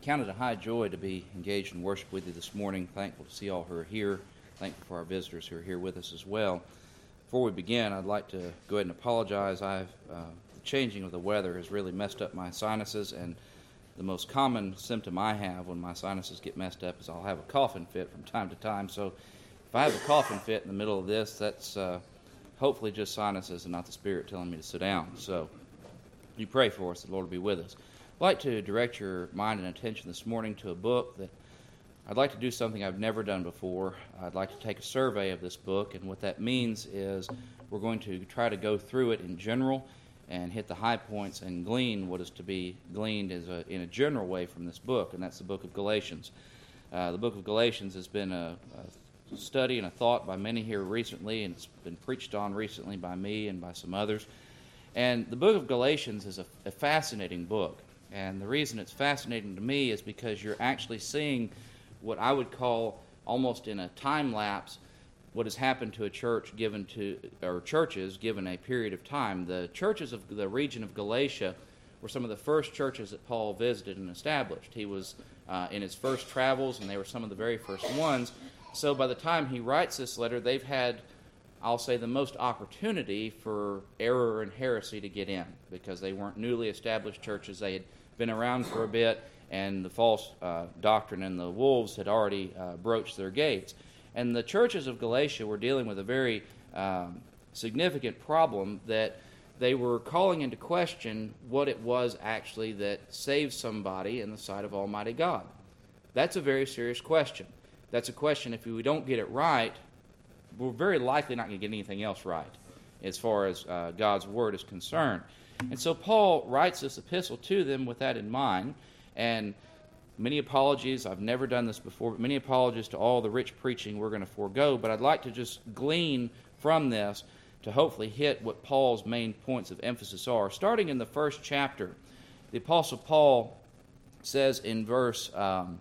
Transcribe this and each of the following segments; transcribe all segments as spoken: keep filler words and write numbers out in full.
Count it a high joy to be engaged in worship with you this morning. Thankful to see all who are here. Thankful for our visitors who are here with us as well. Before we begin, I'd like to go ahead and apologize. I've uh, the changing of the weather has really messed up my sinuses, and the most common symptom I have when my sinuses get messed up is I'll have a coughing fit from time to time. So if I have a coughing fit in the middle of this, that's uh, hopefully just sinuses and not the Spirit telling me to sit down. So you pray for us, the Lord will be with us. I'd like to direct your mind and attention this morning to a book that I'd like to do something I've never done before. I'd like to take a survey of this book, and what that means is we're going to try to go through it in general and hit the high points and glean what is to be gleaned as a, in a general way from this book, and that's the book of Galatians. Uh, the book of Galatians has been a, a study and a thought by many here recently, and it's been preached on recently by me and by some others. And the book of Galatians is a, a fascinating book. And the reason it's fascinating to me is because you're actually seeing what I would call almost in a time lapse what has happened to a church given to, or churches given a period of time. The churches of the region of Galatia were some of the first churches that Paul visited and established. He was uh, in his first travels, and they were some of the very first ones. So by the time he writes this letter, they've had, I'll say, the most opportunity for error and heresy to get in, because they weren't newly established churches. They had been around for a bit, and the false uh, doctrine and the wolves had already uh, broached their gates. And the churches of Galatia were dealing with a very um, significant problem, that they were calling into question what it was actually that saved somebody in the sight of Almighty God. That's a very serious question. That's a question, if we don't get it right, we're very likely not going to get anything else right as far as uh, God's Word is concerned. And so Paul writes this epistle to them with that in mind, and many apologies. I've never done this before, but many apologies to all the rich preaching we're going to forego, but I'd like to just glean from this to hopefully hit what Paul's main points of emphasis are. Starting in the first chapter, the Apostle Paul says in verse... Um,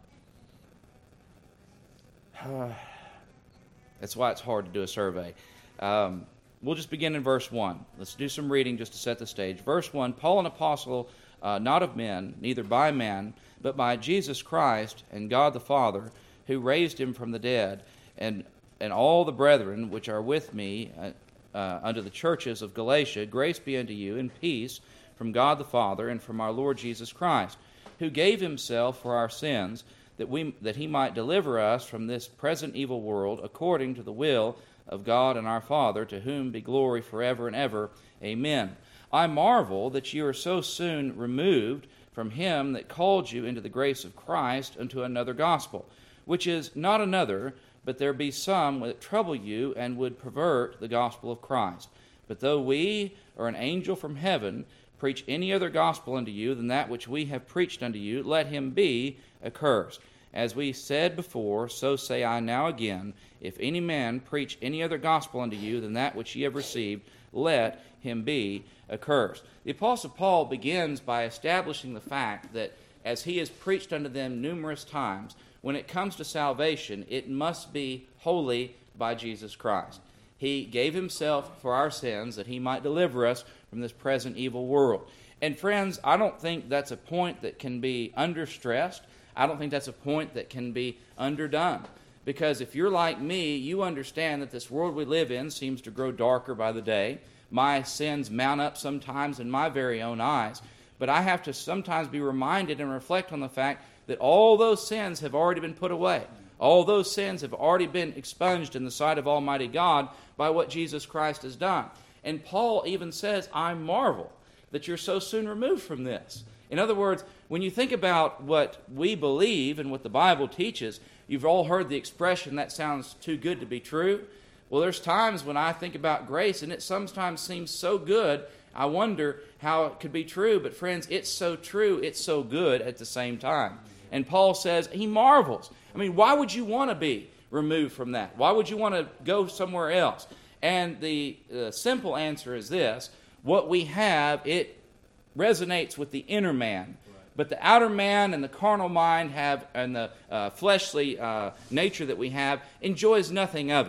uh, that's why it's hard to do a survey. Um, We'll just begin in verse one. Let's do some reading just to set the stage. Verse one, Paul, an apostle, uh, not of men, neither by man, but by Jesus Christ and God the Father, who raised him from the dead, and and all the brethren which are with me uh, uh, unto the churches of Galatia, grace be unto you, and peace from God the Father and from our Lord Jesus Christ, who gave himself for our sins, that we that he might deliver us from this present evil world, according to the will of God and our Father, to whom be glory forever and ever. Amen. I marvel that you are so soon removed from him that called you into the grace of Christ unto another gospel, which is not another, but there be some that trouble you and would pervert the gospel of Christ. But though we or an angel from heaven preach any other gospel unto you than that which we have preached unto you, let him be accursed. As we said before, so say I now again, if any man preach any other gospel unto you than that which ye have received, let him be accursed. The Apostle Paul begins by establishing the fact that as he has preached unto them numerous times, when it comes to salvation, it must be wholly by Jesus Christ. He gave himself for our sins that he might deliver us from this present evil world. And friends, I don't think that's a point that can be understressed. I don't think that's a point that can be underdone. Because if you're like me, you understand that this world we live in seems to grow darker by the day. My sins mount up sometimes in my very own eyes. But I have to sometimes be reminded and reflect on the fact that all those sins have already been put away. All those sins have already been expunged in the sight of Almighty God by what Jesus Christ has done. And Paul even says, I marvel that you're so soon removed from this. In other words, when you think about what we believe and what the Bible teaches, you've all heard the expression, that sounds too good to be true. Well, there's times when I think about grace, and it sometimes seems so good, I wonder how it could be true. But friends, it's so true, it's so good at the same time. And Paul says he marvels. I mean, why would you want to be removed from that? Why would you want to go somewhere else? And the uh, simple answer is this. What we have, it resonates with the inner man. But the outer man and the carnal mind have, and the uh, fleshly uh, nature that we have, enjoys nothing of it.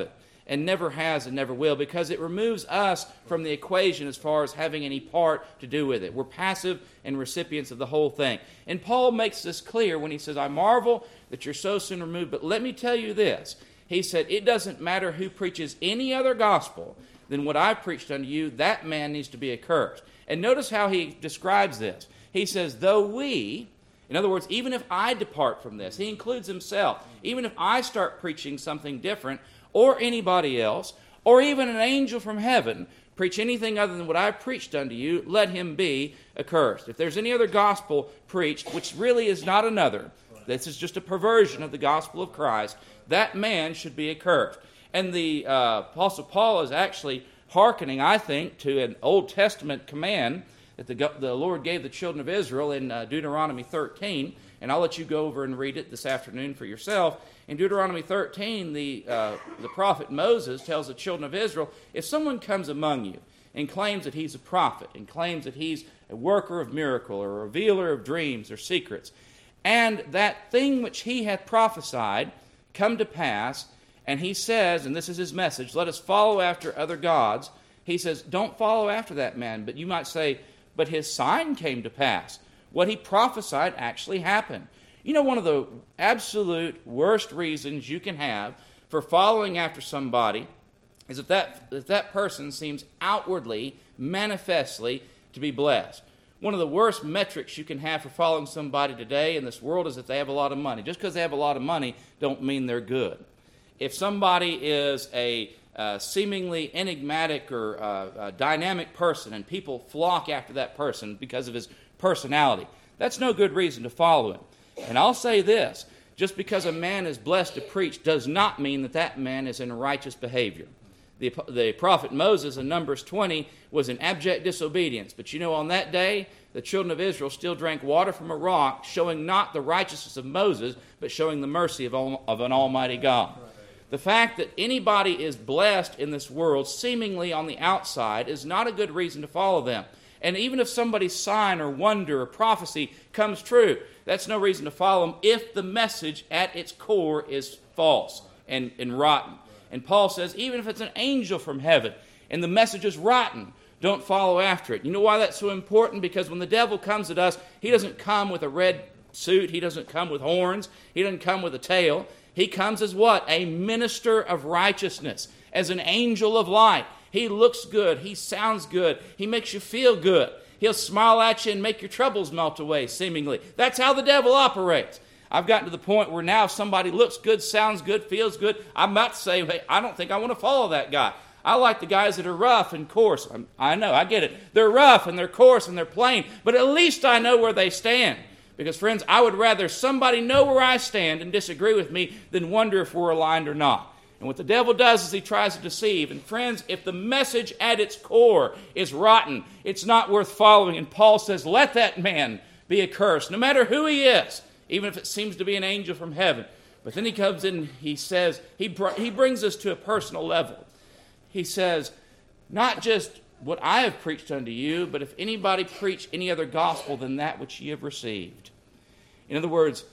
and never has and never will, because it removes us from the equation as far as having any part to do with it. We're passive and recipients of the whole thing. And Paul makes this clear when he says, I marvel that you're so soon removed, but let me tell you this. He said, it doesn't matter who preaches any other gospel than what I've preached unto you, that man needs to be accursed. And notice how he describes this. He says, though we, in other words, even if I depart from this, he includes himself, even if I start preaching something different, or anybody else, or even an angel from heaven, preach anything other than what I preached unto you, let him be accursed. If there's any other gospel preached, which really is not another, this is just a perversion of the gospel of Christ, that man should be accursed. And the uh, Apostle Paul is actually hearkening, I think, to an Old Testament command that the, the Lord gave the children of Israel in uh, Deuteronomy thirteen, and I'll let you go over and read it this afternoon for yourself. In Deuteronomy thirteen, the, uh, the prophet Moses tells the children of Israel, if someone comes among you and claims that he's a prophet, and claims that he's a worker of miracle, or a revealer of dreams or secrets, and that thing which he hath prophesied come to pass, and he says, and this is his message, let us follow after other gods, he says, don't follow after that man. But you might say, but his sign came to pass. What he prophesied actually happened. You know, one of the absolute worst reasons you can have for following after somebody is if that, if that person seems outwardly, manifestly to be blessed. One of the worst metrics you can have for following somebody today in this world is that they have a lot of money. Just because they have a lot of money don't mean they're good. If somebody is a uh, seemingly enigmatic or uh, uh, dynamic person and people flock after that person because of his personality, that's no good reason to follow him. And I'll say this, just because a man is blessed to preach does not mean that that man is in righteous behavior. The, the prophet Moses in Numbers twenty was in abject disobedience. But you know, on that day, the children of Israel still drank water from a rock, showing not the righteousness of Moses, but showing the mercy of, all, of an almighty God. The fact that anybody is blessed in this world, seemingly on the outside, is not a good reason to follow them. And even if somebody's sign or wonder or prophecy comes true, that's no reason to follow them if the message at its core is false and, and rotten. And Paul says, even if it's an angel from heaven and the message is rotten, don't follow after it. You know why that's so important? Because when the devil comes at us, he doesn't come with a red suit. He doesn't come with horns. He doesn't come with a tail. He comes as what? A minister of righteousness, as an angel of light. He looks good. He sounds good. He makes you feel good. He'll smile at you and make your troubles melt away, seemingly. That's how the devil operates. I've gotten to the point where now if somebody looks good, sounds good, feels good, I'm about to say, hey, I don't think I want to follow that guy. I like the guys that are rough and coarse. I'm, I know, I get it. They're rough and they're coarse and they're plain, but at least I know where they stand. Because, friends, I would rather somebody know where I stand and disagree with me than wonder if we're aligned or not. And what the devil does is he tries to deceive. And, friends, if the message at its core is rotten, it's not worth following. And Paul says, let that man be accursed, no matter who he is, even if it seems to be an angel from heaven. But then he comes in, he says, he, br- he brings us to a personal level. He says, not just what I have preached unto you, but if anybody preach any other gospel than that which ye have received. In other words,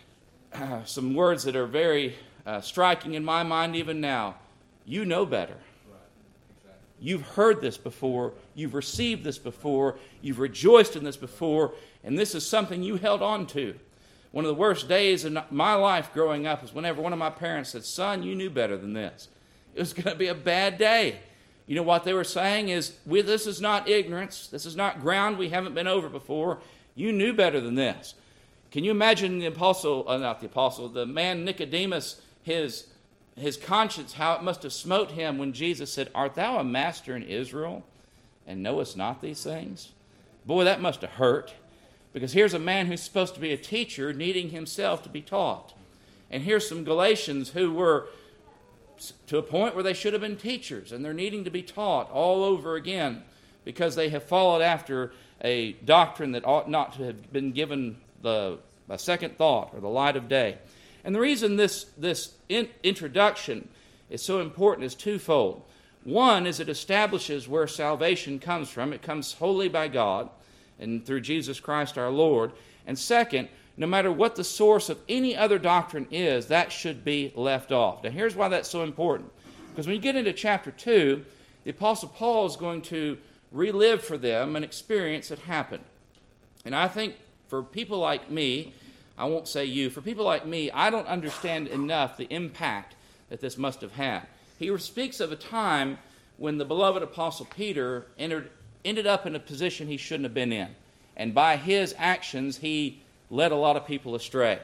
uh, some words that are very uh, striking in my mind even now. You know better. Right. Exactly. You've heard this before. You've received this before. You've rejoiced in this before. And this is something you held on to. One of the worst days in my life growing up is whenever one of my parents said, son, you knew better than this. It was going to be a bad day. You know what they were saying is, we, this is not ignorance. This is not ground we haven't been over before. You knew better than this. Can you imagine the apostle, uh, not the apostle, the man Nicodemus, his, his conscience, how it must have smote him when Jesus said, art thou a master in Israel and knowest not these things? Boy, that must have hurt. Because here's a man who's supposed to be a teacher needing himself to be taught. And here's some Galatians who were to a point where they should have been teachers, and they're needing to be taught all over again because they have followed after a doctrine that ought not to have been given the a second thought or the light of day. And the reason this, this in, introduction is so important is twofold. One is it establishes where salvation comes from. It comes wholly by God and through Jesus Christ our Lord. And second, no matter what the source of any other doctrine is, that should be left off. Now here's why that's so important. Because when you get into chapter two, the Apostle Paul is going to relive for them an experience that happened. And I think for people like me, I won't say you, for people like me, I don't understand enough the impact that this must have had. He speaks of a time when the beloved Apostle Peter entered, ended up in a position he shouldn't have been in. And by his actions, he led a lot of people astray.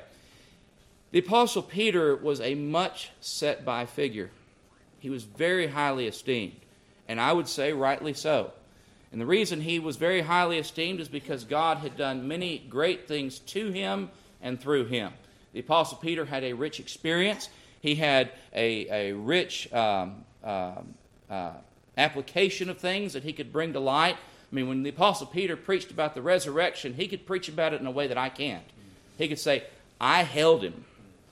The Apostle Peter was a much set by figure. He was very highly esteemed, and I would say rightly so. And the reason he was very highly esteemed is because God had done many great things to him and through him. The Apostle Peter had a rich experience. He had a, a rich um, uh, uh, application of things that he could bring to light. I mean, when the Apostle Peter preached about the resurrection, he could preach about it in a way that I can't. He could say, I held him.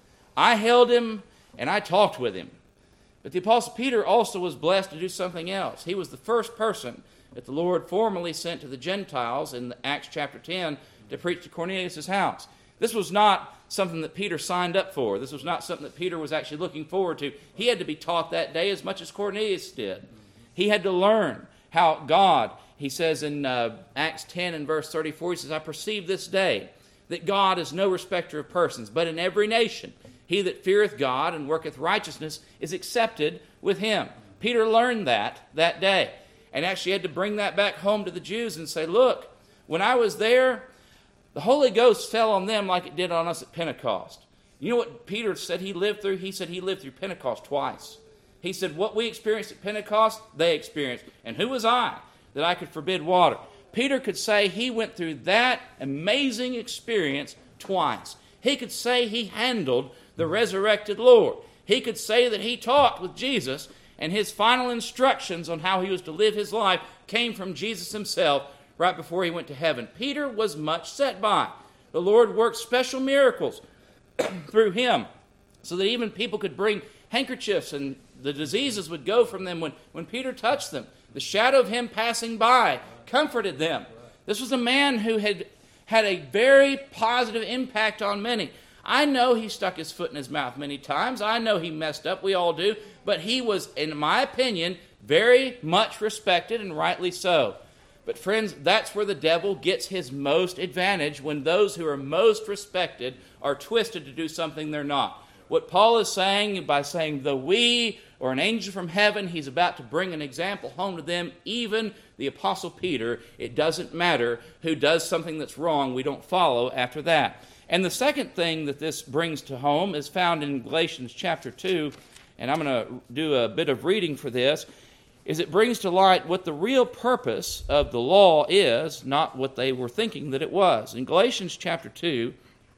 I held him and I talked with him. But the Apostle Peter also was blessed to do something else. He was the first person that the Lord formally sent to the Gentiles in Acts chapter ten to preach to Cornelius' house. This was not something that Peter signed up for. This was not something that Peter was actually looking forward to. He had to be taught that day as much as Cornelius did. He had to learn how God, he says in uh, Acts ten and verse thirty-four, he says, I perceive this day that God is no respecter of persons, but in every nation he that feareth God and worketh righteousness is accepted with him. Peter learned that that day and actually had to bring that back home to the Jews and say, look, when I was there, the Holy Ghost fell on them like it did on us at Pentecost. You know what Peter said he lived through? He said he lived through Pentecost twice. He said what we experienced at Pentecost, they experienced. And who was I that I could forbid water? Peter could say he went through that amazing experience twice. He could say he handled the resurrected Lord. He could say that he talked with Jesus, and his final instructions on how he was to live his life came from Jesus himself right before he went to heaven. Peter was much set by. The Lord worked special miracles through him so that even people could bring handkerchiefs and the diseases would go from them when, when Peter touched them. The shadow of him passing by comforted them. This was a man who had had a very positive impact on many. I know he stuck his foot in his mouth many times. I know he messed up. We all do. But he was, in my opinion, very much respected, and rightly so. But friends, that's where the devil gets his most advantage, when those who are most respected are twisted to do something they're not. What Paul is saying by saying the we or an angel from heaven, he's about to bring an example home to them, even the Apostle Peter. It doesn't matter who does something that's wrong. We don't follow after that. And the second thing that this brings to home is found in Galatians chapter two, and I'm going to do a bit of reading for this, is it brings to light what the real purpose of the law is, not what they were thinking that it was. In Galatians chapter two,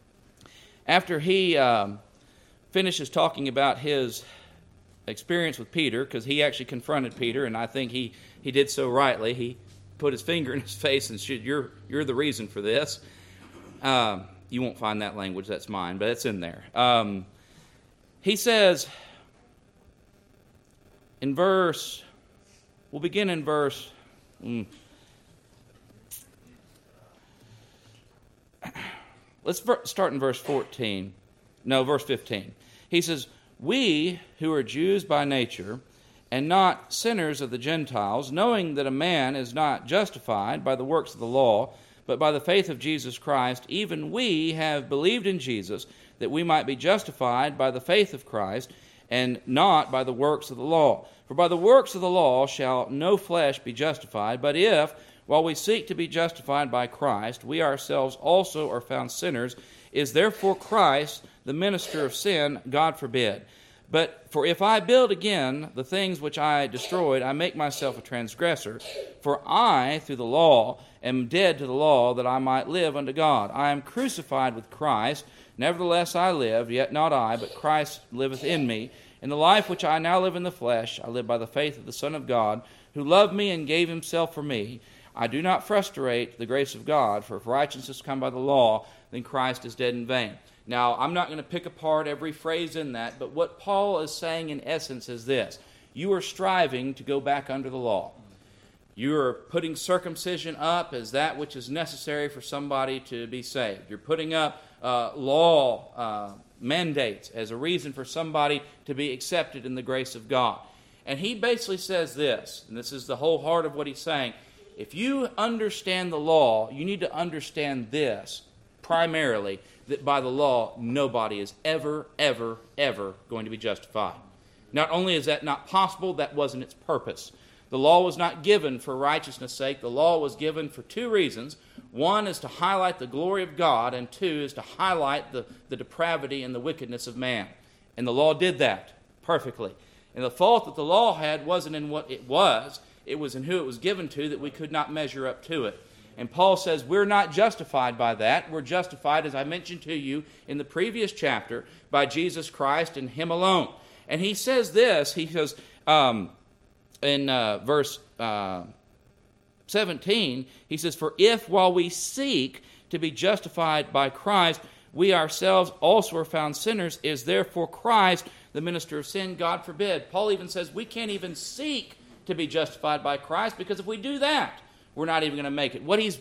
after he um, finishes talking about his experience with Peter, because he actually confronted Peter, and I think he, he did so rightly. He put his finger in his face and said, you're, you're the reason for this. Um, you won't find that language, that's mine, but it's in there. Um, he says in verse, we'll begin in verse, mm, let's ver- start in verse fourteen. No, verse fifteen. He says, we who are Jews by nature, and not sinners of the Gentiles, knowing that a man is not justified by the works of the law, but by the faith of Jesus Christ, even we have believed in Jesus, that we might be justified by the faith of Christ, and not by the works of the law. For by the works of the law shall no flesh be justified, but if, while we seek to be justified by Christ, we ourselves also are found sinners, is therefore Christ the minister of sin? God forbid. But for if I build again the things which I destroyed, I make myself a transgressor. For I, through the law, am dead to the law, that I might live unto God. I am crucified with Christ. Nevertheless I live, yet not I, but Christ liveth in me. In the life which I now live in the flesh, I live by the faith of the Son of God, who loved me and gave himself for me. I do not frustrate the grace of God, for if righteousness come by the law, then Christ is dead in vain. Now, I'm not going to pick apart every phrase in that, but what Paul is saying in essence is this. You are striving to go back under the law. You are putting circumcision up as that which is necessary for somebody to be saved. You're putting up uh, law uh, mandates as a reason for somebody to be accepted in the grace of God. And he basically says this, and this is the whole heart of what he's saying. If you understand the law, you need to understand this primarily, that by the law, nobody is ever, ever, ever going to be justified. Not only is that not possible, that wasn't its purpose. The law was not given for righteousness' sake. The law was given for two reasons. One is to highlight the glory of God, and two is to highlight the, the depravity and the wickedness of man. And the law did that perfectly. And the fault that the law had wasn't in what it was. It was in who it was given to, that we could not measure up to it. And Paul says we're not justified by that. We're justified, as I mentioned to you in the previous chapter, by Jesus Christ and Him alone. And he says this, he says um, in uh, verse uh, seventeen, he says, "For if while we seek to be justified by Christ, we ourselves also are found sinners, is therefore Christ the minister of sin? God forbid." Paul even says we can't even seek to be justified by Christ, because if we do that, we're not even going to make it. What he's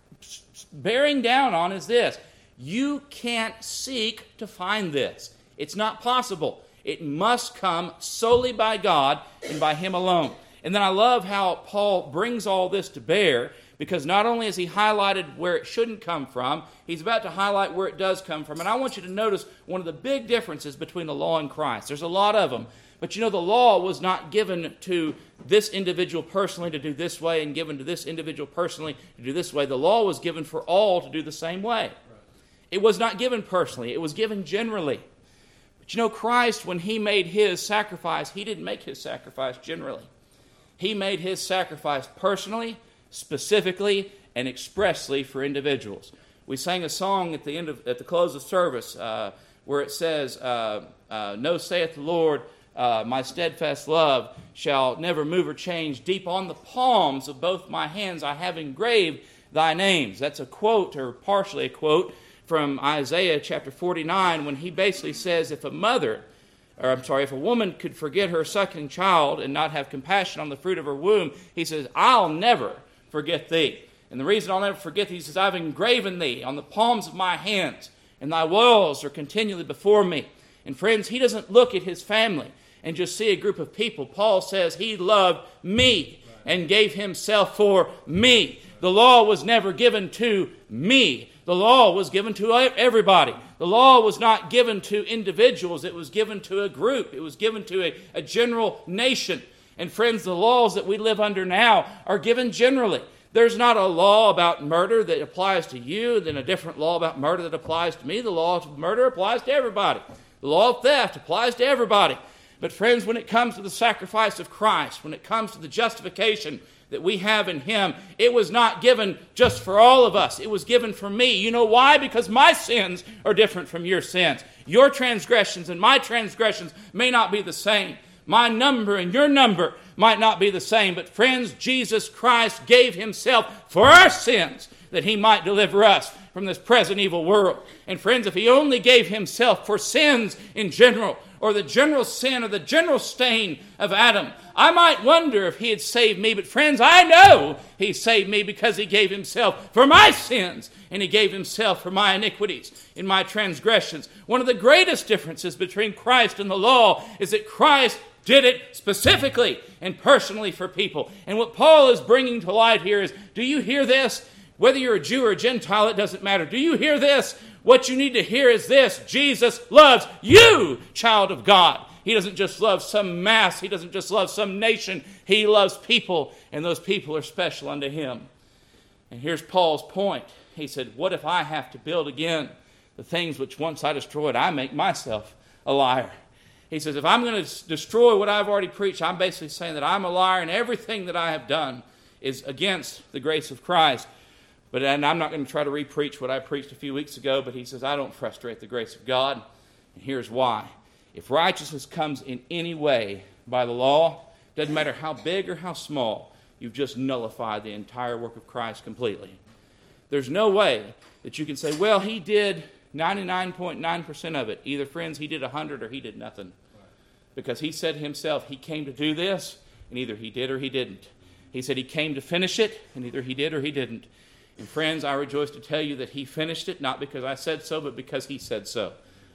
bearing down on is this: you can't seek to find this. It's not possible. It must come solely by God and by Him alone. And then I love how Paul brings all this to bear, because not only has he highlighted where it shouldn't come from, he's about to highlight where it does come from. And I want you to notice one of the big differences between the law and Christ. There's a lot of them. But you know, the law was not given to this individual personally to do this way and given to this individual personally to do this way. The law was given for all to do the same way. It was not given personally. It was given generally. But you know, Christ, when He made His sacrifice, He didn't make His sacrifice generally. He made His sacrifice personally, specifically, and expressly for individuals. We sang a song at the end of, at the close of service uh, where it says, uh, uh, "No, saith the Lord, uh, my steadfast love shall never move or change. Deep on the palms of both my hands I have engraved thy names." That's a quote, or partially a quote, from Isaiah chapter forty-nine, when he basically says, if a mother, or I'm sorry, if a woman could forget her suckling child and not have compassion on the fruit of her womb, he says, I'll never forget thee. And the reason I'll never forget thee, he says, I've engraven thee on the palms of my hands, and thy wells are continually before me. And friends, he doesn't look at his family and just see a group of people. Paul says he loved me and gave himself for me. The law was never given to me. The law was given to everybody. The law was not given to individuals. It was given to a group. It was given to a, a general nation. And friends, the laws that we live under now are given generally. There's not a law about murder that applies to you, then a different law about murder that applies to me. The law of murder applies to everybody. The law of theft applies to everybody. But friends, when it comes to the sacrifice of Christ, when it comes to the justification that we have in Him, it was not given just for all of us. It was given for me. You know why? Because my sins are different from your sins. Your transgressions and my transgressions may not be the same. My number and your number might not be the same. But friends, Jesus Christ gave Himself for our sins that He might deliver us from this present evil world. And friends, if He only gave Himself for sins in general, or the general sin or the general stain of Adam, I might wonder if He had saved me. But friends, I know He saved me because He gave Himself for my sins, and He gave Himself for my iniquities and my transgressions. One of the greatest differences between Christ and the law is that Christ did it specifically and personally for people. And what Paul is bringing to light here is, do you hear this? Whether you're a Jew or a Gentile, it doesn't matter. Do you hear this? What you need to hear is this: Jesus loves you, child of God. He doesn't just love some mass. He doesn't just love some nation. He loves people, and those people are special unto Him. And here's Paul's point. He said, what if I have to build again the things which once I destroyed? I make myself a liar. He says, if I'm going to destroy what I've already preached, I'm basically saying that I'm a liar, and everything that I have done is against the grace of Christ. But and I'm not going to try to re-preach what I preached a few weeks ago, but he says, I don't frustrate the grace of God. And here's why. If righteousness comes in any way by the law, doesn't matter how big or how small, you've just nullified the entire work of Christ completely. There's no way that you can say, well, He did ninety-nine point nine percent of it. Either, friends, He did one hundred or He did nothing. Because He said Himself, He came to do this, and either He did or He didn't. He said He came to finish it, and either He did or He didn't. And friends, I rejoice to tell you that He finished it, not because I said so, but because He said so.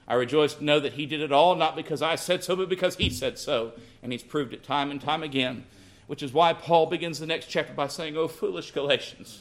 I rejoice to know that he did it all, not because I said so, but because he said so. And he's proved it time and time again, which is why Paul begins the next chapter by saying, "O foolish Galatians."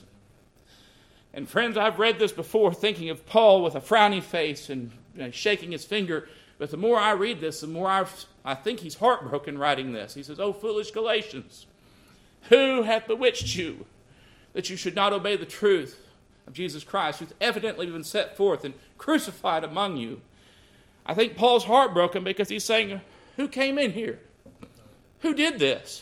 And friends, I've read this before thinking of Paul with a frowny face and you know, shaking his finger. But the more I read this, the more I've, I think he's heartbroken writing this. He says, "O foolish Galatians, who hath bewitched you that you should not obey the truth of Jesus Christ, who's evidently been set forth and crucified among you?" I think Paul's heartbroken because he's saying, who came in here? Who did this?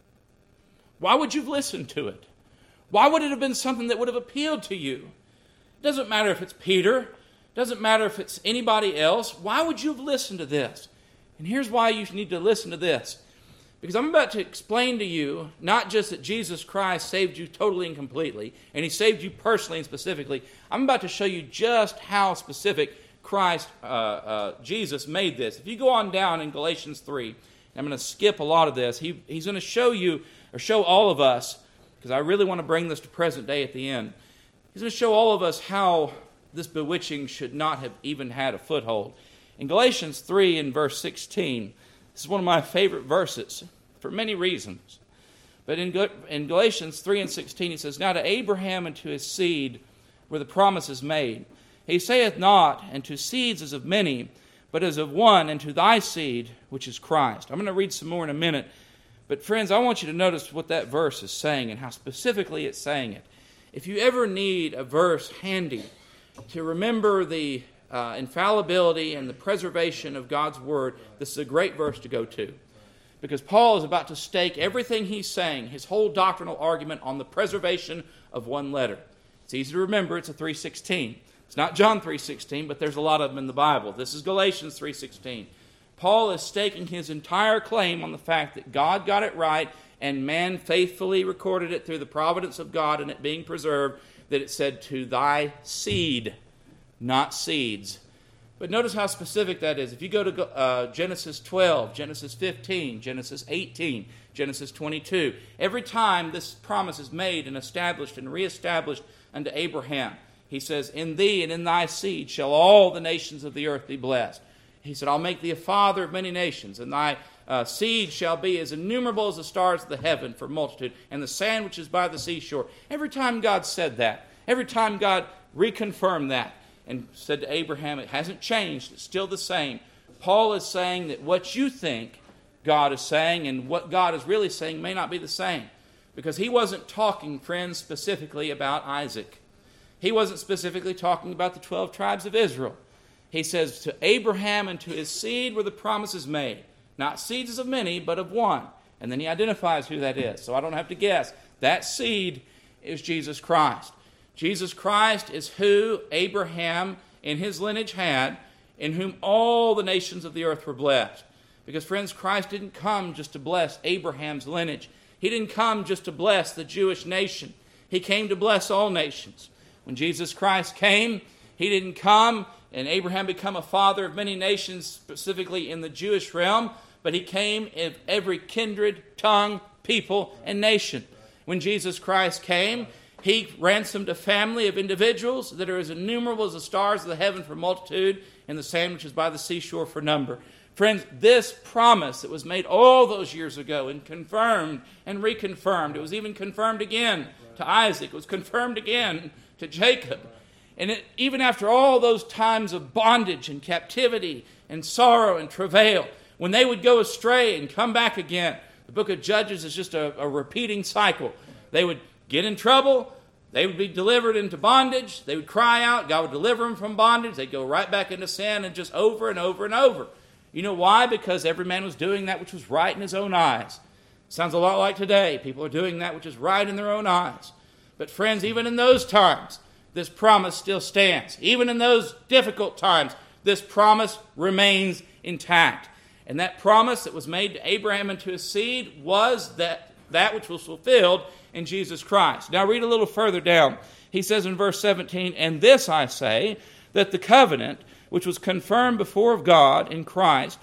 Why would you have listened to it? Why would it have been something that would have appealed to you? It doesn't matter if it's Peter. It doesn't matter if it's anybody else. Why would you have listened to this? And here's why you need to listen to this. Because I'm about to explain to you, not just that Jesus Christ saved you totally and completely, and he saved you personally and specifically. I'm about to show you just how specific Christ, uh, uh, Jesus made this. If you go on down in Galatians three, I'm going to skip a lot of this. He, he's going to show you, or show all of us, because I really want to bring this to present day at the end. He's going to show all of us how this bewitching should not have even had a foothold. In Galatians three and verse sixteen, this is one of my favorite verses for many reasons. But in, in Galatians three and sixteen, he says, "Now to Abraham and to his seed were the promises made. He saith not, and to seeds as of many, but as of one, and to thy seed, which is Christ." I'm going to read some more in a minute. But friends, I want you to notice what that verse is saying and how specifically it's saying it. If you ever need a verse handy to remember the uh, infallibility and the preservation of God's Word, this is a great verse to go to. Because Paul is about to stake everything he's saying, his whole doctrinal argument, on the preservation of one letter. It's easy to remember. It's a three sixteen. It's not John three sixteen, but there's a lot of them in the Bible. This is Galatians three sixteen. Paul is staking his entire claim on the fact that God got it right and man faithfully recorded it through the providence of God and it being preserved, that it said, "to thy seed," not seeds. But notice how specific that is. If you go to uh, Genesis twelve, Genesis fifteen, Genesis eighteen, Genesis twenty-two, every time this promise is made and established and reestablished unto Abraham, he says, "In thee and in thy seed shall all the nations of the earth be blessed." He said, "I'll make thee a father of many nations, and thy uh, seed shall be as innumerable as the stars of the heaven for multitude, and the sand which is by the seashore." Every time God said that, every time God reconfirmed that, and said to Abraham, it hasn't changed, it's still the same. Paul is saying that what you think God is saying and what God is really saying may not be the same. Because he wasn't talking, friends, specifically about Isaac. He wasn't specifically talking about the twelve tribes of Israel. He says, "To Abraham and to his seed were the promises made." Not seeds of many, but of one. And then he identifies who that is. So I don't have to guess. That seed is Jesus Christ. Jesus Christ is who Abraham in his lineage had, in whom all the nations of the earth were blessed. Because, friends, Christ didn't come just to bless Abraham's lineage. He didn't come just to bless the Jewish nation. He came to bless all nations. When Jesus Christ came, he didn't come and Abraham become a father of many nations, specifically in the Jewish realm, but he came of every kindred, tongue, people, and nation. When Jesus Christ came, he ransomed a family of individuals that are as innumerable as the stars of the heaven for multitude, and the sand which is by the seashore for number. Friends, this promise that was made all those years ago and confirmed and reconfirmed, it was even confirmed again to Isaac, it was confirmed again to Jacob. And it, even after all those times of bondage and captivity and sorrow and travail, when they would go astray and come back again, the book of Judges is just a, a repeating cycle. They would get in trouble, they would be delivered into bondage, they would cry out, God would deliver them from bondage, they'd go right back into sin, and just over and over and over. You know why? Because every man was doing that which was right in his own eyes. Sounds a lot like today. People are doing that which is right in their own eyes. But friends, even in those times, this promise still stands. Even in those difficult times, this promise remains intact. And that promise that was made to Abraham and to his seed was that, that which was fulfilled in Jesus Christ. Now read a little further down. He says in verse seventeen, "And this I say, that the covenant which was confirmed before of God in Christ,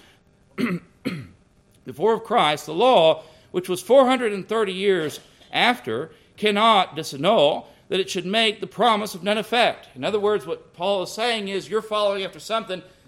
before of Christ, the law, which was four hundred thirty years after, cannot disannul, that it should make the promise of none effect." In other words, what Paul is saying is, you're following after something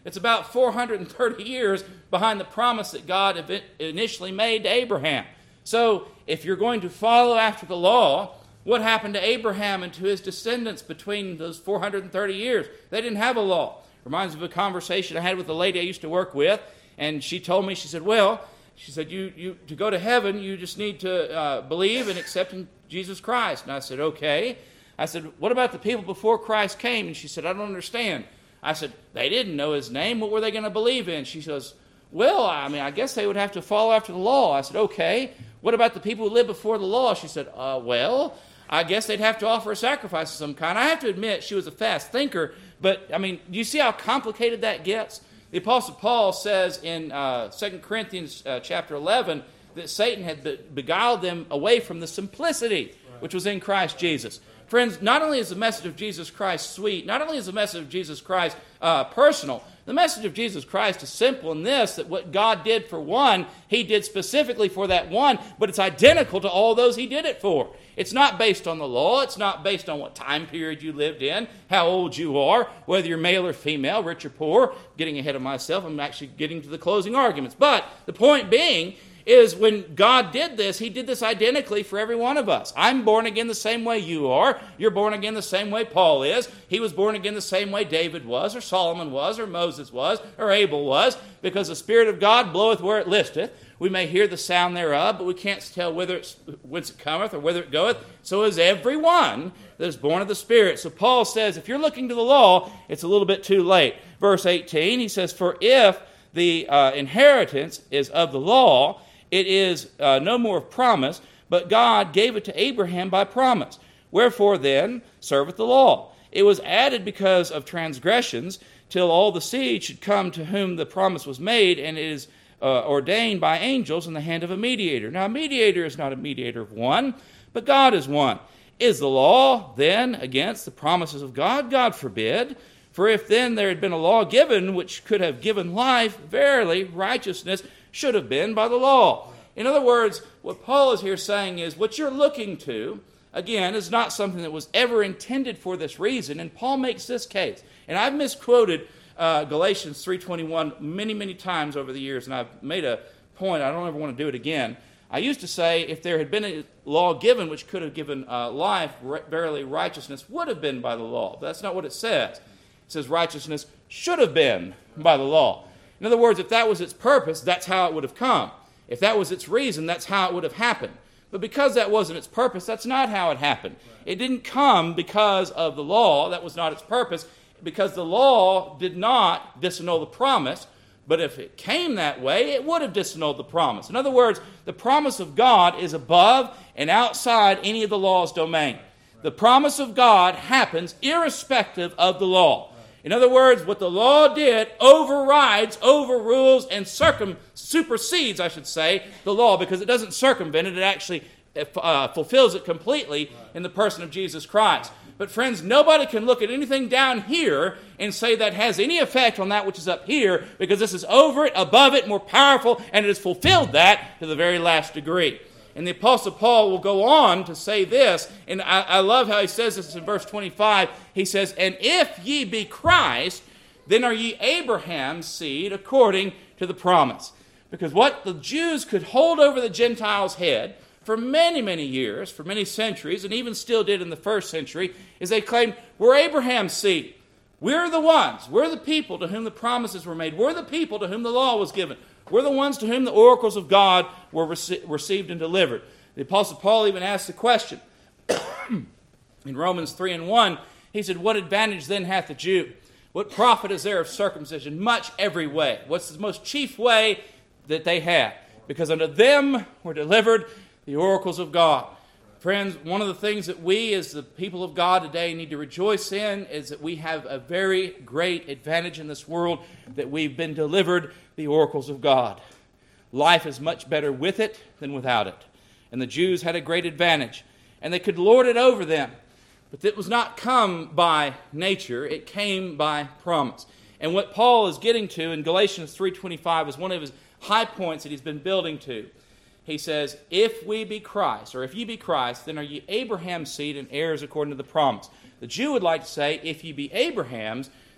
It's about four hundred thirty years behind the promise that God initially made to Abraham. So if you're going to follow after the law, what happened to Abraham and to his descendants between those four hundred thirty years? They didn't have a law. Reminds me of a conversation I had with a lady I used to work with, and she told me, she said, well, she said, you, you to go to heaven, you just need to uh, believe and accept in Jesus Christ. And I said, okay. I said, what about the people before Christ came? And she said, I don't understand. I said, they didn't know his name. What were they going to believe in? She says, well, I mean, I guess they would have to follow after the law. I said, okay. What about the people who lived before the law? She said, uh, well, I guess they'd have to offer a sacrifice of some kind. I have to admit, she was a fast thinker. But, I mean, do you see how complicated that gets? The Apostle Paul says in uh, Second Corinthians uh, chapter eleven that Satan had be- beguiled them away from the simplicity which was in Christ Jesus. Friends, not only is the message of Jesus Christ sweet, not only is the message of Jesus Christ uh, personal, the message of Jesus Christ is simple in this, that what God did for one, he did specifically for that one, but it's identical to all those he did it for. It's not based on the law. It's not based on what time period you lived in, how old you are, whether you're male or female, rich or poor. Getting ahead of myself, I'm actually getting to the closing arguments. But the point being is when God did this, he did this identically for every one of us. I'm born again the same way you are. You're born again the same way Paul is. He was born again the same way David was, or Solomon was, or Moses was, or Abel was, because the Spirit of God bloweth where it listeth. We may hear the sound thereof, but we can't tell whither it's, whence it cometh or whither it goeth. So is every one that is born of the Spirit. So Paul says, if you're looking to the law, it's a little bit too late. Verse eighteen, he says, for if the uh, inheritance is of the law, it is uh, no more of promise, but God gave it to Abraham by promise. Wherefore then serveth the law? It was added because of transgressions, till all the seed should come to whom the promise was made, and it is uh, ordained by angels in the hand of a mediator. Now a mediator is not a mediator of one, but God is one. Is the law then against the promises of God? God forbid. For if then there had been a law given which could have given life, verily righteousness should have been by the law. In other words, what Paul is here saying is what you're looking to, again, is not something that was ever intended for this reason. And Paul makes this case. And I've misquoted uh, Galatians three twenty-one many, many times over the years, and I've made a point. I don't ever want to do it again. I used to say if there had been a law given which could have given uh, life, verily righteousness would have been by the law. But that's not what it says. It says righteousness should have been by the law. In other words, if that was its purpose, that's how it would have come. If that was its reason, that's how it would have happened. But because that wasn't its purpose, that's not how it happened. It didn't come because of the law. That was not its purpose. Because the law did not disannul the promise. But if it came that way, it would have disannulled the promise. In other words, the promise of God is above and outside any of the law's domain. The promise of God happens irrespective of the law. In other words, what the law did overrides, overrules, and circum supersedes, I should say, the law, because it doesn't circumvent it. It actually uh, fulfills it completely in the person of Jesus Christ. But friends, nobody can look at anything down here and say that has any effect on that which is up here, because this is over it, above it, more powerful, and it has fulfilled that to the very last degree. And the Apostle Paul will go on to say this, and I, I love how he says this in verse twenty-five. He says, and if ye be Christ, then are ye Abraham's seed according to the promise. Because what the Jews could hold over the Gentiles' head for many, many years, for many centuries, and even still did in the first century, is they claimed, we're Abraham's seed. We're the ones. We're the people to whom the promises were made. We're the people to whom the law was given. We're the ones to whom the oracles of God were rece- received and delivered. The Apostle Paul even asked the question. In Romans three and one, he said, what advantage then hath the Jew? What profit is there of circumcision? Much every way. What's the most chief way that they have? Because unto them were delivered the oracles of God. Friends, one of the things that we as the people of God today need to rejoice in is that we have a very great advantage in this world, that we've been delivered the oracles of God. Life is much better with it than without it. And the Jews had a great advantage, and they could lord it over them. But it was not come by nature, it came by promise. And what Paul is getting to in Galatians three twenty-five is one of his high points that he's been building to. He says, if we be Christ, or if ye be Christ, then are ye Abraham's seed and heirs according to the promise. The Jew would like to say, if ye be Abraham's,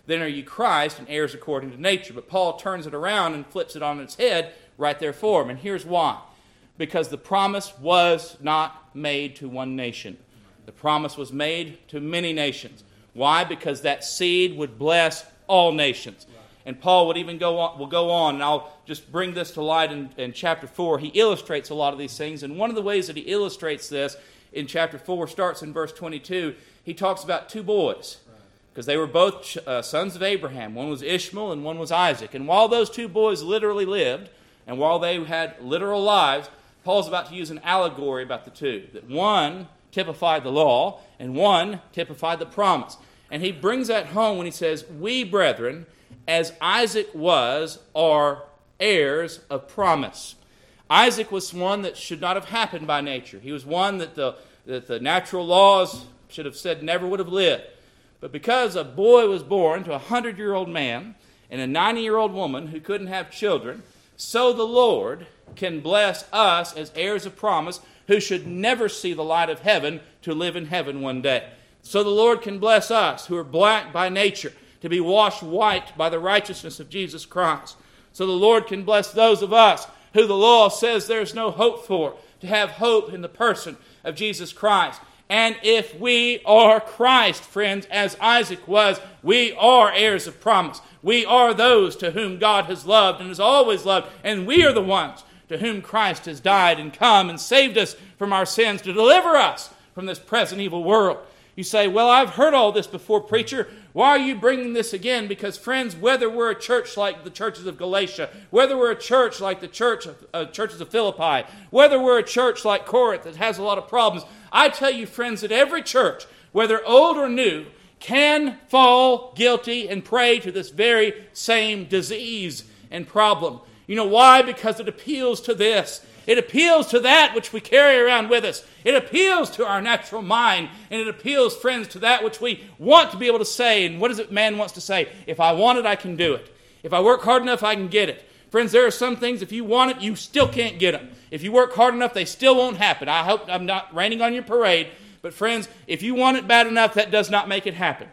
then are you Christ and heirs according to nature. But Paul turns it around and flips it on its head right there for him. And here's why. Because the promise was not made to one nation. The promise was made to many nations. Why? Because that seed would bless all nations. And Paul would even go on, will go on, and I'll just bring this to light in, in chapter four. He illustrates a lot of these things, and one of the ways that he illustrates this in chapter four starts in verse twenty-two. He talks about two boys, because they were both uh, sons of Abraham. One was Ishmael and one was Isaac. And while those two boys literally lived, and while they had literal lives, Paul's about to use an allegory about the two. That one typified the law, and one typified the promise. And he brings that home when he says, we, brethren, as Isaac was, are heirs of promise. Isaac was one that should not have happened by nature. He was one that the, that the natural laws should have said never would have lived. But because a boy was born to a hundred-year-old man and a ninety-year-old woman who couldn't have children, so the Lord can bless us as heirs of promise who should never see the light of heaven to live in heaven one day. So the Lord can bless us who are black by nature to be washed white by the righteousness of Jesus Christ. So the Lord can bless those of us who the law says there's no hope for, to have hope in the person of Jesus Christ. And if we are Christ, friends, as Isaac was, we are heirs of promise. We are those to whom God has loved and has always loved, and we are the ones to whom Christ has died and come and saved us from our sins to deliver us from this present evil world. You say, well, I've heard all this before, preacher. Why are you bringing this again? Because, friends, whether we're a church like the churches of Galatia, whether we're a church like the church of, uh, churches of Philippi, whether we're a church like Corinth that has a lot of problems, I tell you, friends, that every church, whether old or new, can fall guilty and prey to this very same disease and problem. You know why? Because it appeals to this. It appeals to that which we carry around with us. It appeals to our natural mind. And it appeals, friends, to that which we want to be able to say. And what is it man wants to say? If I want it, I can do it. If I work hard enough, I can get it. Friends, there are some things, if you want it, you still can't get them. If you work hard enough, they still won't happen. I hope I'm not raining on your parade. But friends, if you want it bad enough, that does not make it happen.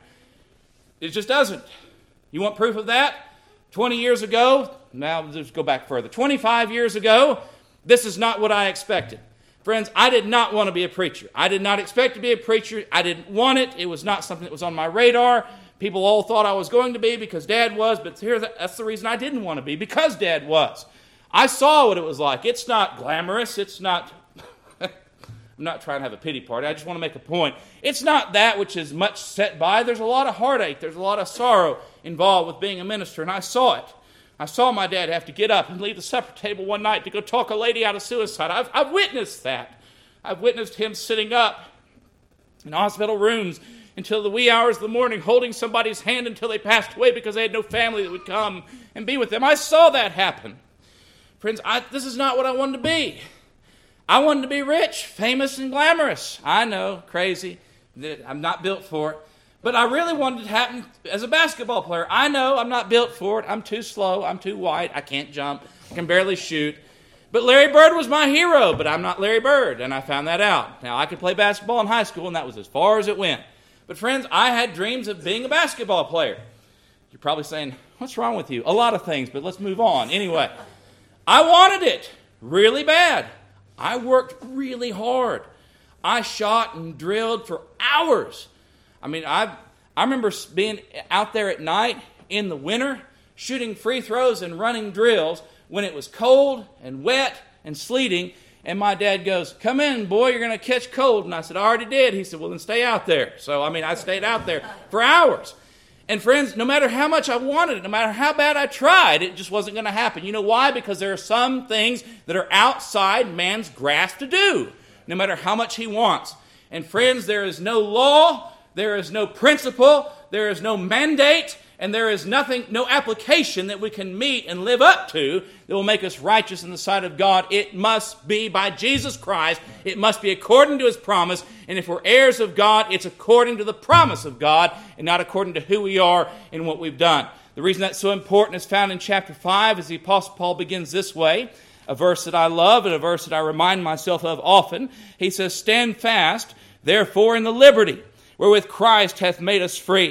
It just doesn't. You want proof of that? twenty years ago, now let's go back further. twenty-five years ago, this is not what I expected. Friends, I did not want to be a preacher. I did not expect to be a preacher. I didn't want it. It was not something that was on my radar. People all thought I was going to be because Dad was, but here, that's the reason I didn't want to be, because Dad was. I saw what it was like. It's not glamorous. It's not, I'm not trying to have a pity party. I just want to make a point. It's not that which is much set by. There's a lot of heartache. There's a lot of sorrow involved with being a minister, and I saw it. I saw my dad have to get up and leave the supper table one night to go talk a lady out of suicide. I've, I've witnessed that. I've witnessed him sitting up in hospital rooms until the wee hours of the morning, holding somebody's hand until they passed away because they had no family that would come and be with them. I saw that happen. Friends, I, this is not what I wanted to be. I wanted to be rich, famous, and glamorous. I know, crazy. I'm not built for it. But I really wanted it to happen as a basketball player. I know I'm not built for it. I'm too slow. I'm too white. I can't jump. I can barely shoot. But Larry Bird was my hero, but I'm not Larry Bird, and I found that out. Now, I could play basketball in high school, and that was as far as it went. But friends, I had dreams of being a basketball player. You're probably saying, what's wrong with you? A lot of things, but let's move on. Anyway, I wanted it really bad. I worked really hard. I shot and drilled for hours. I mean, I I remember being out there at night in the winter, shooting free throws and running drills when it was cold and wet and sleeting. And my dad goes, come in, boy, you're going to catch cold. And I said, I already did. He said, well, then stay out there. So, I mean, I stayed out there for hours. And friends, no matter how much I wanted it, no matter how bad I tried, it just wasn't going to happen. You know why? Because there are some things that are outside man's grasp to do, no matter how much he wants. And friends, there is no law, there is no principle, there is no mandate, and there is nothing, no application that we can meet and live up to that will make us righteous in the sight of God. It must be by Jesus Christ. It must be according to His promise. And if we're heirs of God, it's according to the promise of God and not according to who we are and what we've done. The reason that's so important is found in chapter five, as the Apostle Paul begins this way, a verse that I love and a verse that I remind myself of often. He says, stand fast, therefore, in the liberty wherewith Christ hath made us free,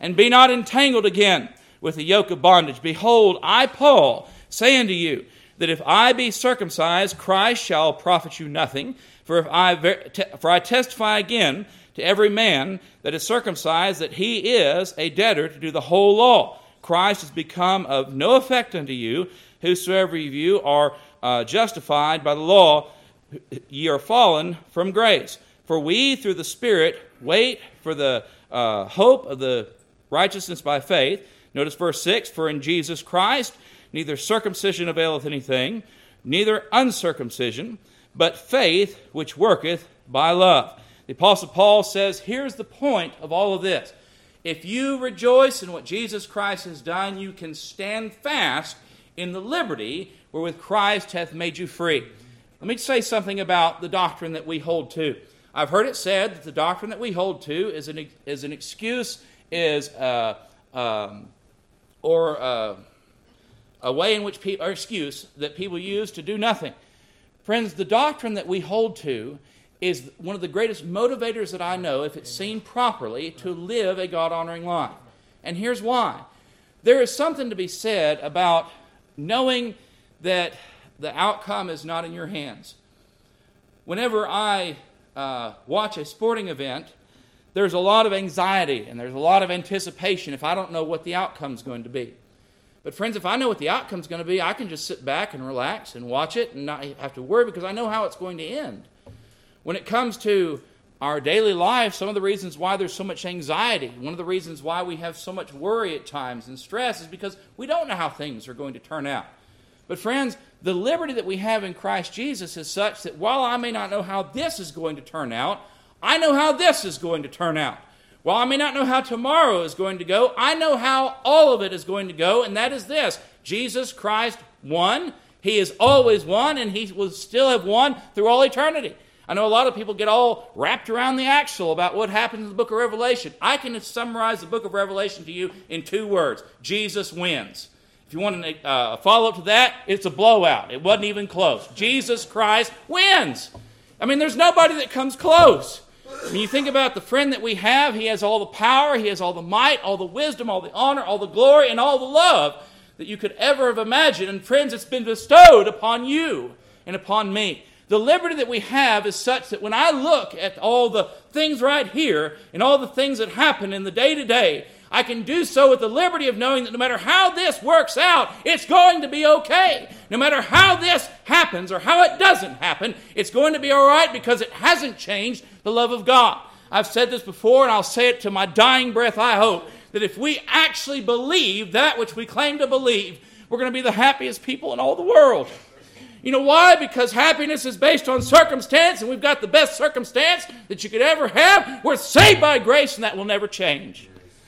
and be not entangled again with the yoke of bondage. Behold, I, Paul, say unto you, that if I be circumcised, Christ shall profit you nothing. For if I for I testify again to every man that is circumcised, that he is a debtor to do the whole law. Christ is become of no effect unto you. Whosoever of you are uh, justified by the law, ye are fallen from grace. For we, through the Spirit, wait for the uh, hope of the righteousness by faith. Notice verse six, for in Jesus Christ neither circumcision availeth anything, neither uncircumcision, but faith which worketh by love. The Apostle Paul says, here's the point of all of this. If you rejoice in what Jesus Christ has done, you can stand fast in the liberty wherewith Christ hath made you free. Let me say something about the doctrine that we hold to. I've heard it said that the doctrine that we hold to is an, is an excuse, is uh, um, or uh, a way in which people, or excuse that people use to do nothing. Friends, the doctrine that we hold to is one of the greatest motivators that I know, if it's seen properly, to live a God-honoring life. And here's why. There is something to be said about knowing that the outcome is not in your hands. Whenever I uh, watch a sporting event, there's a lot of anxiety and there's a lot of anticipation if I don't know what the outcome is going to be. But friends, if I know what the outcome is going to be, I can just sit back and relax and watch it and not have to worry because I know how it's going to end. When it comes to our daily life, some of the reasons why there's so much anxiety, one of the reasons why we have so much worry at times and stress is because we don't know how things are going to turn out. But friends, the liberty that we have in Christ Jesus is such that while I may not know how this is going to turn out, I know how this is going to turn out. While I may not know how tomorrow is going to go, I know how all of it is going to go, and that is this. Jesus Christ won. He has always won, and He will still have won through all eternity. I know a lot of people get all wrapped around the axle about what happened in the book of Revelation. I can summarize the book of Revelation to you in two words. Jesus wins. If you want a uh, follow-up to that, it's a blowout. It wasn't even close. Jesus Christ wins. I mean, there's nobody that comes close. When you think about the friend that we have, He has all the power, He has all the might, all the wisdom, all the honor, all the glory, and all the love that you could ever have imagined. And friends, it's been bestowed upon you and upon me. The liberty that we have is such that when I look at all the things right here and all the things that happen in the day-to-day, I can do so with the liberty of knowing that no matter how this works out, it's going to be okay. No matter how this happens or how it doesn't happen, it's going to be all right because it hasn't changed the love of God. I've said this before, and I'll say it to my dying breath, I hope, that if we actually believe that which we claim to believe, we're going to be the happiest people in all the world. You know why? Because happiness is based on circumstance, and we've got the best circumstance that you could ever have. We're saved by grace, and that will never change.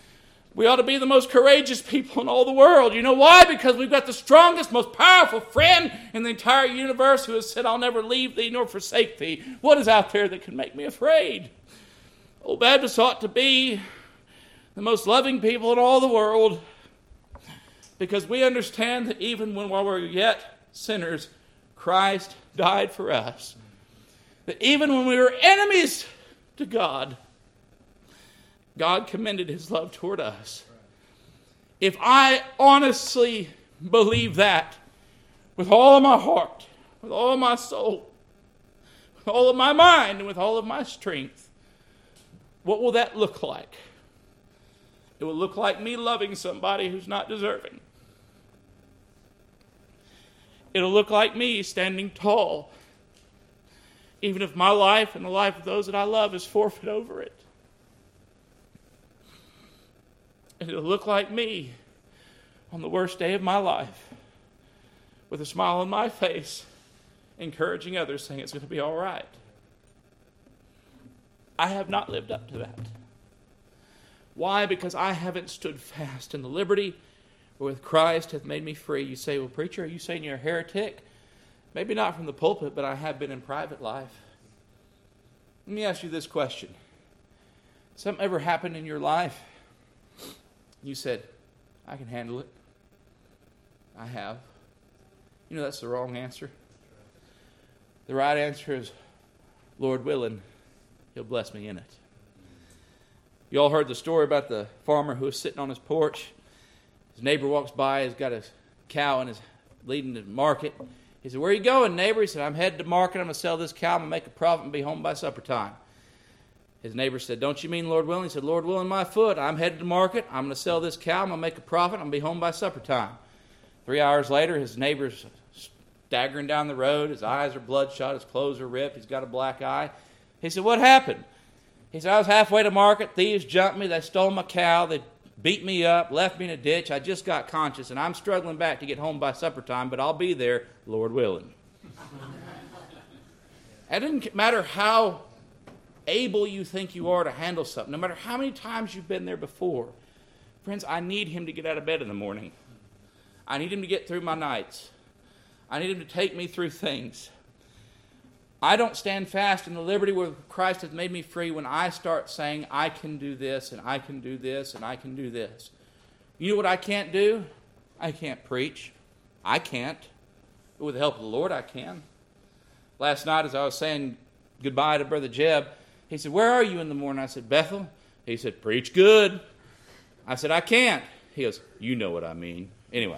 We ought to be the most courageous people in all the world. You know why? Because we've got the strongest, most powerful friend in the entire universe who has said, I'll never leave thee nor forsake thee. What is out there that can make me afraid? Old Baptists ought to be the most loving people in all the world because we understand that even when while we're yet sinners, Christ died for us. That even when we were enemies to God, God commended His love toward us. If I honestly believe that with all of my heart, with all of my soul, with all of my mind, and with all of my strength, what will that look like? It will look like me loving somebody who's not deserving. It'll look like me standing tall, even if my life and the life of those that I love is forfeit over it. And it'll look like me on the worst day of my life with a smile on my face, encouraging others, saying it's going to be all right. I have not lived up to that. Why? Because I haven't stood fast in the liberty wherewith Christ hath made me free. You say, well, preacher, are you saying you're a heretic? Maybe not from the pulpit, but I have been in private life. Let me ask you this question. Something ever happened in your life? You said, I can handle it. I have. You know, that's the wrong answer. The right answer is, Lord willing, He'll bless me in it. You all heard the story about the farmer who was sitting on his porch. His neighbor walks by. He's got a cow and is leading to market. He said, "Where are you going, neighbor?" He said, "I'm headed to market. I'm going to sell this cow. I'm going to make a profit and be home by supper time." His neighbor said, "Don't you mean Lord willing?" He said, "Lord willing, my foot. I'm headed to market. I'm going to sell this cow. I'm going to make a profit. I'm going to be home by supper time." Three hours later, his neighbor's staggering down the road. His eyes are bloodshot. His clothes are ripped. He's got a black eye. He said, "What happened?" He said, "I was halfway to market. Thieves jumped me. They stole my cow. They beat me up, left me in a ditch. I just got conscious, and I'm struggling back to get home by supper time, but I'll be there, Lord willing." It doesn't matter how able you think you are to handle something, no matter how many times you've been there before. Friends, I need him to get out of bed in the morning. I need him to get through my nights. I need him to take me through things. I don't stand fast in the liberty where Christ has made me free when I start saying, I can do this, and I can do this, and I can do this. You know what I can't do? I can't preach. I can't. But with the help of the Lord, I can. Last night, as I was saying goodbye to Brother Jeb, he said, "Where are you in the morning?" I said, "Bethel." He said, "Preach good." I said, "I can't." He goes, "You know what I mean." Anyway.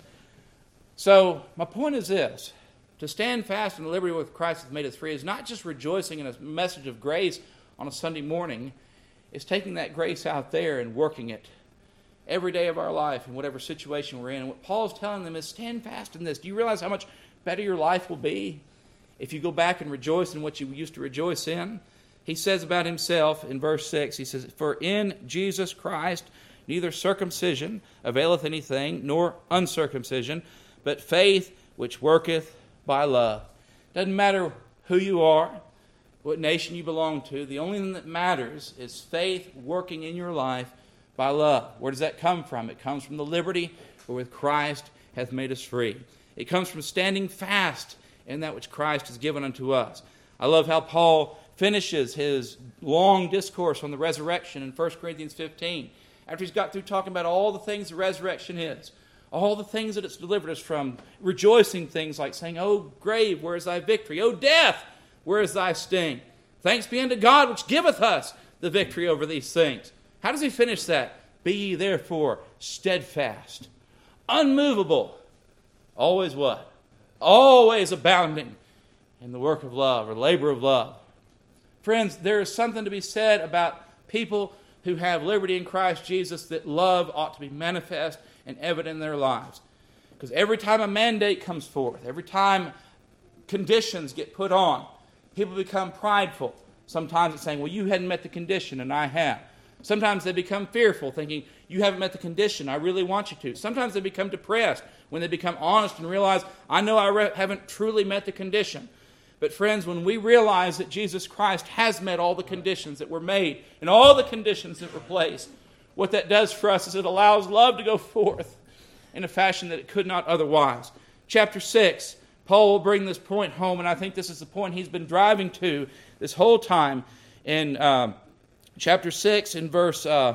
So, my point is this. To stand fast in the liberty with Christ has made us free is not just rejoicing in a message of grace on a Sunday morning. It's taking that grace out there and working it every day of our life in whatever situation we're in. And what Paul's telling them is stand fast in this. Do you realize how much better your life will be if you go back and rejoice in what you used to rejoice in? He says about himself in verse six, he says, "For in Jesus Christ neither circumcision availeth anything, nor uncircumcision, but faith which worketh by love." Doesn't matter who you are, what nation you belong to. The only thing that matters is faith working in your life by love. Where does that come from? It comes from the liberty wherewith Christ hath made us free. It comes from standing fast in that which Christ has given unto us. I love how Paul finishes his long discourse on the resurrection in First Corinthians fifteen. After he's got through talking about all the things the resurrection is, all the things that it's delivered us from, rejoicing things like saying, "O grave, where is thy victory? O death, where is thy sting? Thanks be unto God which giveth us the victory over these things." How does he finish that? "Be ye therefore steadfast, unmovable." Always what? Always abounding in the work of love or labor of love. Friends, there is something to be said about people who have liberty in Christ Jesus, that love ought to be manifest and evident in their lives. Because every time a mandate comes forth, every time conditions get put on, people become prideful. Sometimes it's saying, "Well, you hadn't met the condition and I have." Sometimes they become fearful, thinking, "You haven't met the condition, I really want you to." Sometimes they become depressed when they become honest and realize, "I know I re- haven't truly met the condition." But friends, when we realize that Jesus Christ has met all the conditions that were made and all the conditions that were placed, what that does for us is it allows love to go forth in a fashion that it could not otherwise. Chapter six, Paul will bring this point home, and I think this is the point he's been driving to this whole time. In uh, chapter six, in verse, uh,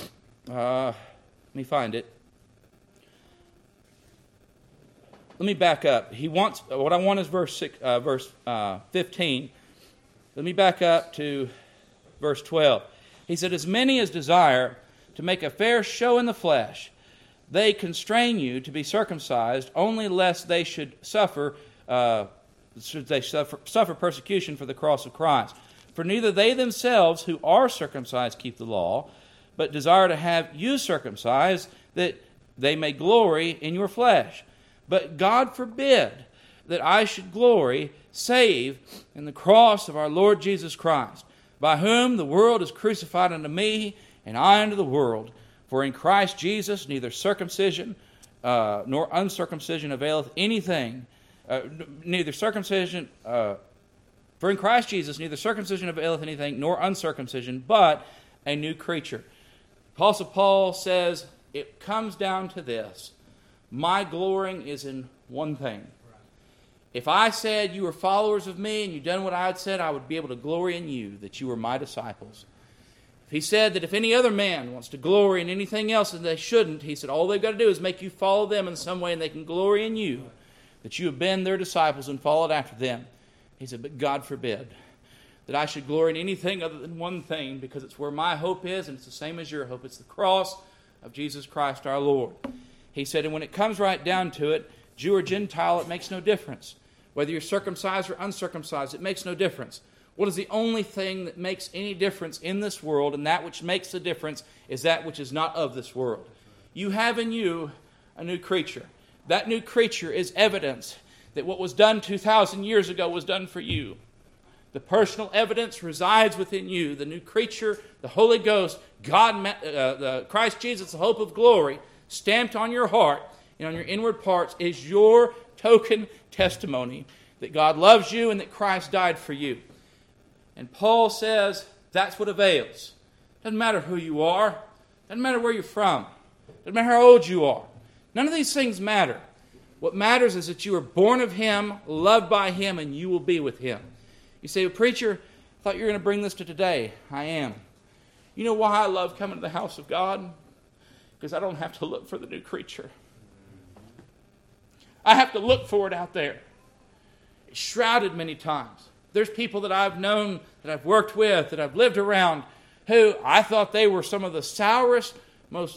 uh, let me find it. Let me back up. He wants what I want is verse six, uh, verse uh, fifteen. Let me back up to verse twelve. He said, "As many as desire to make a fair show in the flesh, they constrain you to be circumcised, only lest they should suffer, uh, should they suffer, suffer persecution for the cross of Christ. For neither they themselves who are circumcised keep the law, but desire to have you circumcised, that they may glory in your flesh. But God forbid that I should glory, save in the cross of our Lord Jesus Christ, by whom the world is crucified unto me, and I unto the world. For in Christ Jesus neither circumcision uh, nor uncircumcision availeth anything, uh, neither circumcision, uh, for in Christ Jesus neither circumcision availeth anything, nor uncircumcision, but a new creature." Apostle Paul says, it comes down to this. My glorying is in one thing. If I said you were followers of me and you'd done what I had said, I would be able to glory in you, that you were my disciples. If he said that if any other man wants to glory in anything else and they shouldn't, he said all they've got to do is make you follow them in some way and they can glory in you, that you have been their disciples and followed after them. He said, but God forbid that I should glory in anything other than one thing, because it's where my hope is, and it's the same as your hope. It's the cross of Jesus Christ our Lord. He said, and when it comes right down to it, Jew or Gentile, it makes no difference. Whether you're circumcised or uncircumcised, it makes no difference. What is the only thing that makes any difference in this world, and that which makes the difference is that which is not of this world. You have in you a new creature. That new creature is evidence that what was done two thousand years ago was done for you. The personal evidence resides within you. The new creature, the Holy Ghost, God, uh, the Christ Jesus, the hope of glory, stamped on your heart and on your inward parts is your token testimony that God loves you and that Christ died for you. And Paul says that's what avails. Doesn't matter who you are. Doesn't matter where you're from. Doesn't matter how old you are. None of these things matter. What matters is that you are born of Him, loved by Him, and you will be with Him. You say, well, preacher, I thought you were going to bring this to today. I am. You know why I love coming to the house of God? Because I don't have to look for the new creature. I have to look for it out there. It's shrouded many times. There's people that I've known, that I've worked with, that I've lived around, who I thought they were some of the sourest, most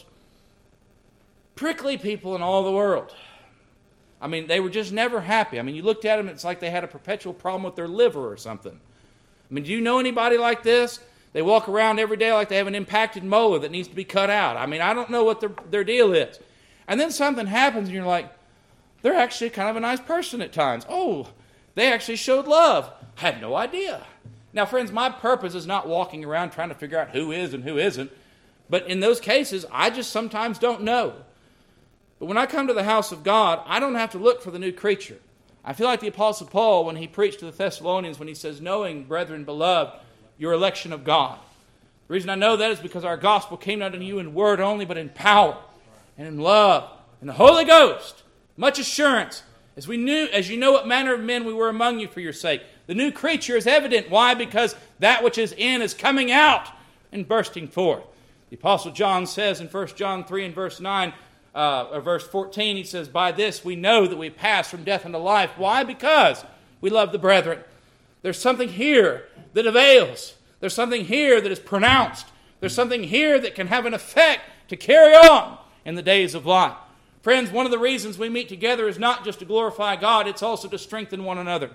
prickly people in all the world. I mean, they were just never happy. I mean, you looked at them, it's like they had a perpetual problem with their liver or something. I mean, do you know anybody like this? They walk around every day like they have an impacted molar that needs to be cut out. I mean, I don't know what their, their deal is. And then something happens and you're like, they're actually kind of a nice person at times. Oh, they actually showed love. I had no idea. Now, friends, my purpose is not walking around trying to figure out who is and who isn't. But in those cases, I just sometimes don't know. But when I come to the house of God, I don't have to look for the new creature. I feel like the Apostle Paul when he preached to the Thessalonians when he says, knowing, brethren, beloved, your election of God. The reason I know that is because our gospel came not unto you in word only, but in power and in love and the Holy Ghost. Much assurance, as we knew, as you know what manner of men we were among you for your sake. The new creature is evident. Why? Because that which is in is coming out and bursting forth. The Apostle John says in First John three and verse nine, uh, or verse fourteen, he says, by this we know that we pass from death unto life. Why? Because we love the brethren. There's something here that avails. There's something here that is pronounced. There's something here that can have an effect to carry on in the days of life. Friends, one of the reasons we meet together is not just to glorify God, it's also to strengthen one another.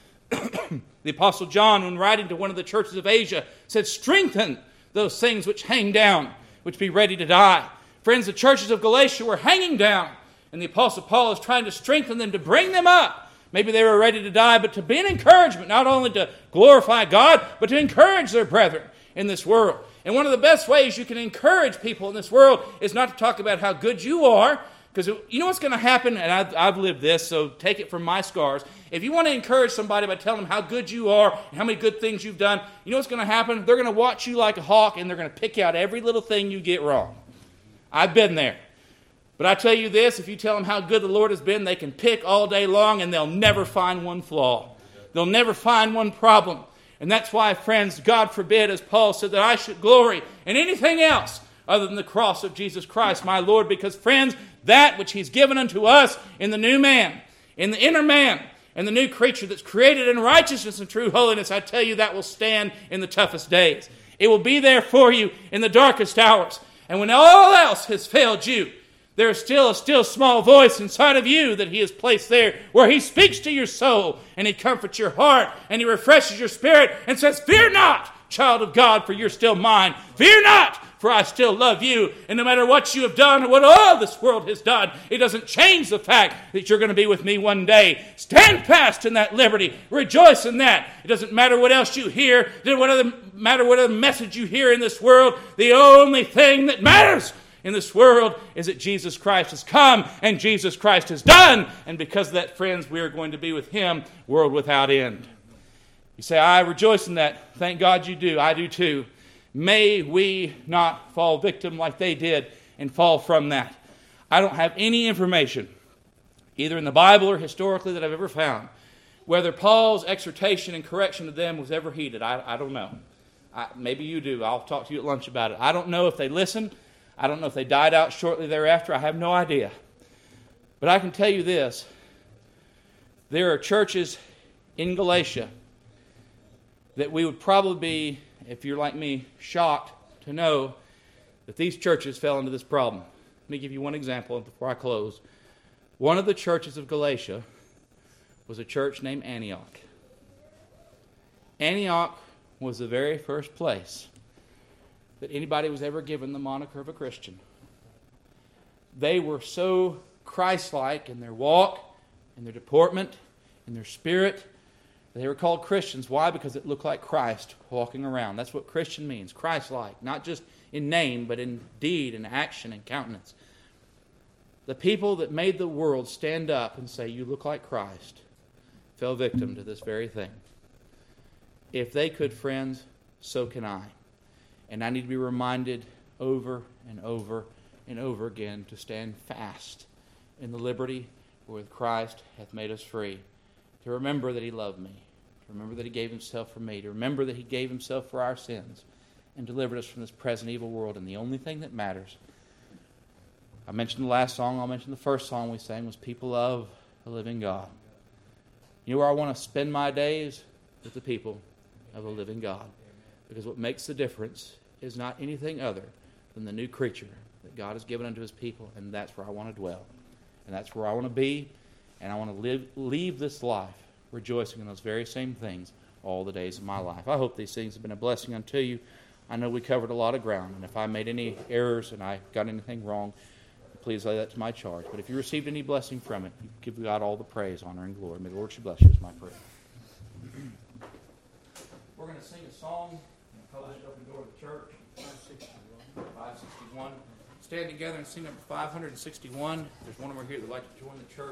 The Apostle John, when writing to one of the churches of Asia, said, strengthen those things which hang down, which be ready to die. Friends, the churches of Galatia were hanging down, and the Apostle Paul is trying to strengthen them, to bring them up. Maybe they were ready to die, but to be an encouragement, not only to glorify God, but to encourage their brethren in this world. And one of the best ways you can encourage people in this world is not to talk about how good you are, because you know what's going to happen, and I've, I've lived this, so take it from my scars. If you want to encourage somebody by telling them how good you are and how many good things you've done, you know what's going to happen? They're going to watch you like a hawk, and they're going to pick out every little thing you get wrong. I've been there. But I tell you this, if you tell them how good the Lord has been, they can pick all day long, and they'll never find one flaw. They'll never find one problem. And that's why, friends, God forbid, as Paul said, that I should glory in anything else other than the cross of Jesus Christ, my Lord, because, friends, that which He's given unto us in the new man, in the inner man, and the new creature that's created in righteousness and true holiness, I tell you that will stand in the toughest days. It will be there for you in the darkest hours. And when all else has failed you, there is still a still small voice inside of you that He has placed there where He speaks to your soul and He comforts your heart and He refreshes your spirit and says, fear not, child of God, for you're still mine. Fear not, for I still love you. And no matter what you have done or what all this world has done, it doesn't change the fact that you're going to be with me one day. Stand fast in that liberty. Rejoice in that. It doesn't matter what else you hear. It doesn't matter what other message you hear in this world. The only thing that matters in this world is that Jesus Christ has come and Jesus Christ has done. And because of that, friends, we are going to be with Him, world without end. You say, I rejoice in that. Thank God you do. I do too. May we not fall victim like they did and fall from that. I don't have any information, either in the Bible or historically, that I've ever found, whether Paul's exhortation and correction to them was ever heeded. I, I don't know. I, maybe you do. I'll talk to you at lunch about it. I don't know if they listened. I don't know if they died out shortly thereafter. I have no idea. But I can tell you this. There are churches in Galatia that we would probably be, if you're like me, shocked to know that these churches fell into this problem. Let me give you one example before I close. One of the churches of Galatia was a church named Antioch. Antioch was the very first place that anybody was ever given the moniker of a Christian. They were so Christ-like in their walk, in their deportment, in their spirit. They were called Christians. Why? Because it looked like Christ walking around. That's what Christian means, Christ-like. Not just in name, but in deed and action and countenance. The people that made the world stand up and say, you look like Christ, fell victim to this very thing. If they could, friends, so can I. And I need to be reminded over and over and over again to stand fast in the liberty wherewith Christ hath made us free. To remember that He loved me. To remember that He gave Himself for me. To remember that He gave Himself for our sins and delivered us from this present evil world. And the only thing that matters, I mentioned the last song, I'll mention the first song we sang, was People of the Living God. You know where I want to spend my days? With the people of the living God. Because what makes the difference is not anything other than the new creature that God has given unto His people, and that's where I want to dwell. And that's where I want to be, and I want to live, leave this life rejoicing in those very same things all the days of my life. I hope these things have been a blessing unto you. I know we covered a lot of ground, and if I made any errors and I got anything wrong, please lay that to my charge. But if you received any blessing from it, you give God all the praise, honor, and glory. May the Lord should bless you is my prayer. We're going to sing a song and publish it open door of the church. five sixty-one. Stand together and sing number five sixty-one. There's one over here that would like to join the church.